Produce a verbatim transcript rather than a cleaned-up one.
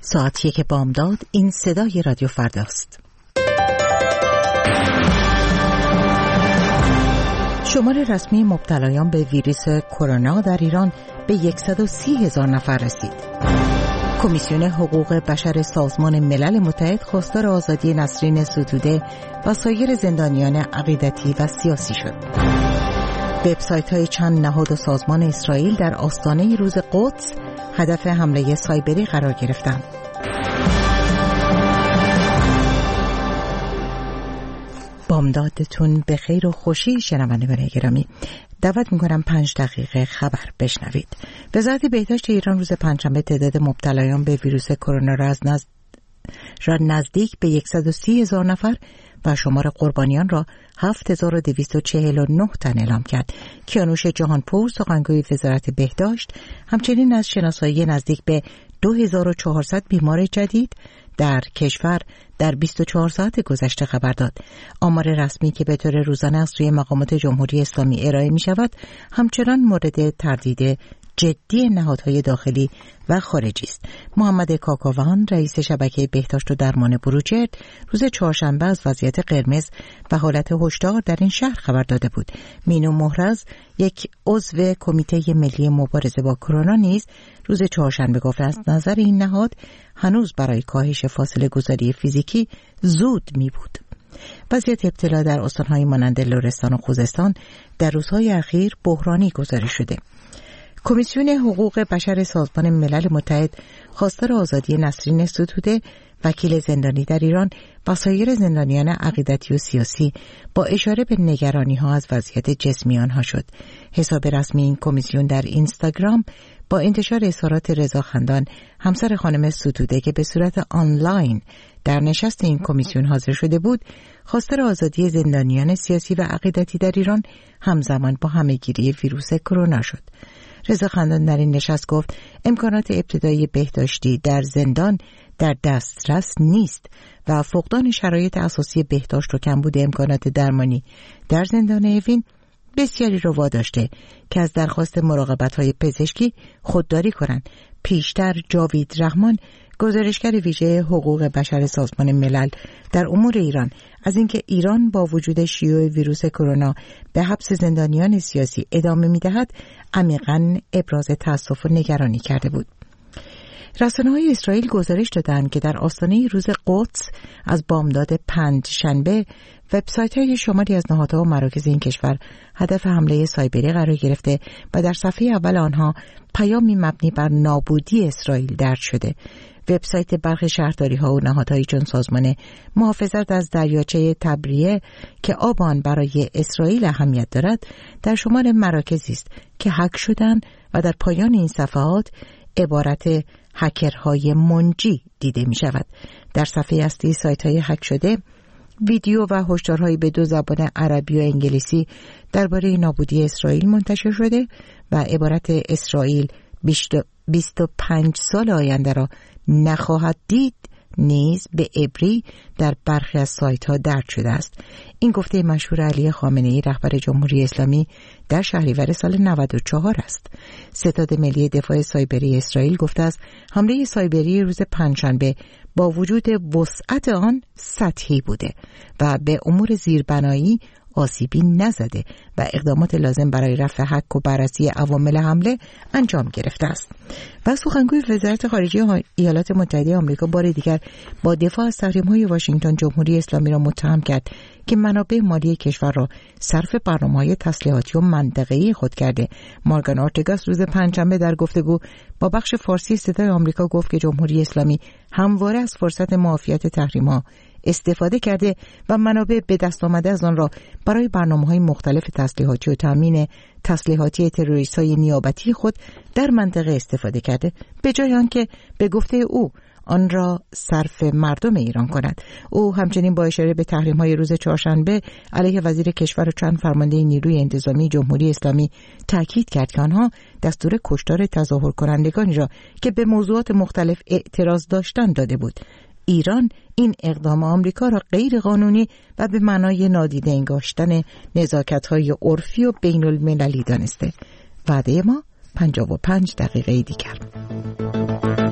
ساعت یک بامداد. این صدای رادیو فرداست. شمار رسمی مبتلایان به ویروس کرونا در ایران به صد و سی هزار نفر رسید. کمیسیون حقوق بشر سازمان ملل متحد خواستار آزادی نسرین ستوده و سایر زندانیان عقیدتی و سیاسی شد. وبسایت‌های چند نهاد و سازمان اسرائیل در آستانه روز قدس هدف حمله سایبری قرار گرفتند. بامدادتون به خیر و خوشی شنوندگان گرامی. دعوت می‌کنم پنج دقیقه خبر بشنوید. وزارت بهداشت ایران روز پنجشنبه تعداد مبتلایان به ویروس کرونا را از نزد را نزدیک به صد و سی هزار نفر و شمار قربانیان را هفت هزار و دویست و چهل و نه تن اعلام کرد. کیانوش جهانپور سخنگوی وزارت بهداشت همچنین از شناسایی نزدیک به دو هزار و چهارصد بیمار جدید در کشور در بیست و چهار ساعت گذشته خبر داد. آمار رسمی که به طور روزانه از سوی مقامات جمهوری اسلامی ارائه می شود همچنان مورد تردید جدی نهادهای داخلی و خارجی است. محمد کاکاوان رئیس شبکه بهداشت و درمان بروجرد روز چهارشنبه از وضعیت قرمز و حالت هشدار در این شهر خبر داده بود. مینو مهرز یک عضو کمیته ملی مبارزه با کرونا نیز روز چهارشنبه گفت از نظر این نهاد هنوز برای کاهش فاصله گذاری فیزیکی زود می بود. وضعیت ابتلا در استان‌های مانند لرستان و خوزستان در روزهای اخیر بحرانی گزارش شده. کمیسیون حقوق بشر سازمان ملل متحد خواستار آزادی نسرین ستوده وکیل زندانی در ایران و سایر زندانیان عقیدتی و سیاسی با اشاره به نگرانی‌ها از وضعیت جسمی آنها شد. حساب رسمی این کمیسیون در اینستاگرام با انتشار اظهارات رضا خندان همسر خانم ستوده که به صورت آنلاین در نشست این کمیسیون حاضر شده بود، خواستار آزادی زندانیان سیاسی و عقیدتی در ایران همزمان با همه‌گیری ویروس کرونا شد. رضا خندان در این نشست گفت امکانات ابتدایی بهداشتی در زندان در دسترس نیست و فقدان شرایط اساسی بهداشت و کمبود امکانات درمانی در زندان اوین بسیاری را واداشته که از درخواست مراقبت‌های پزشکی خودداری کنند. پیشتر جاوید رحمان گزارشگر ویژه حقوق بشر سازمان ملل در امور ایران از اینکه ایران با وجود شیوع ویروس کرونا به حبس زندانیان سیاسی ادامه می‌دهد عمیقاً ابراز تأسف و نگرانی کرده بود. رسانه‌های اسرائیل گزارش دادند که در آستانه روز قدس از بامداد پنجشنبه وبسایت‌های شماری از نهادها و مراکز این کشور هدف حمله سایبری قرار گرفته و در صفحه اول آنها پیامی مبنی بر نابودی اسرائیل درج شده. وبسایت برخی شهرداری‌ها و نهادهایی چون سازمان محافظت از دریاچه تبریه که آب آن برای اسرائیل اهمیت دارد در شمار مراکزی است که هک شدند و در پایان این صفحات عبارت هکرهای منجی دیده می شود. در صفحه اصلی سایت‌های هک شده ویدیو و هشدارهایی به دو زبان عربی و انگلیسی درباره نابودی اسرائیل منتشر شده و عبارت اسرائیل بیست و پنج سال آینده را نخواهد دید نیز به عبری در برخی از سایت‌ها درج شده است. این گفته مشهور علی خامنه‌ای رهبر جمهوری اسلامی در شهریور سال نود و چهار است. ستاد ملی دفاع سایبری اسرائیل گفته است حمله سایبری روز پنجشنبه با وجود وسعت آن سطحی بوده و به امور زیربنایی آسیبی نزده و اقدامات لازم برای رفع حک و بررسی عوامل حمله انجام گرفته است. و سخنگوی وزارت خارجه ایالات متحده آمریکا بار دیگر با دفاع از تحریم‌های واشنگتن جمهوری اسلامی را متهم کرد که منابع مالی کشور را صرف برنامه‌های تسلیحاتی و منطقه‌ای خود کرده. مارگان اورتگاس روز پنجشنبه در گفتگو با بخش فارسی صدای آمریکا گفت که جمهوری اسلامی همواره از فرصت معافیت تحریم‌ها استفاده کرده و منابع به دست آمده از آن را برای برنامه‌های مختلف تسلیحاتی و تامین تسلیحاتی تروریست‌های نیابتی خود در منطقه استفاده کرده، به جای آنکه به گفته او آن را صرف مردم ایران کند. او همچنین با اشاره به تحریم‌های روز چهارشنبه علیه وزیر کشور و چند فرمانده نیروی انتظامی جمهوری اسلامی تاکید کرد که آنها دستور کشتار تظاهر کنندگانی را که به موضوعات مختلف اعتراض داشتند داده بود. ایران این اقدام آمریکا را غیر قانونی و به معنای نادیده انگاشتن نزاکت‌های عرفی و بین المللی دانسته. وعده ما پنجاه و پنج دقیقه دیگر.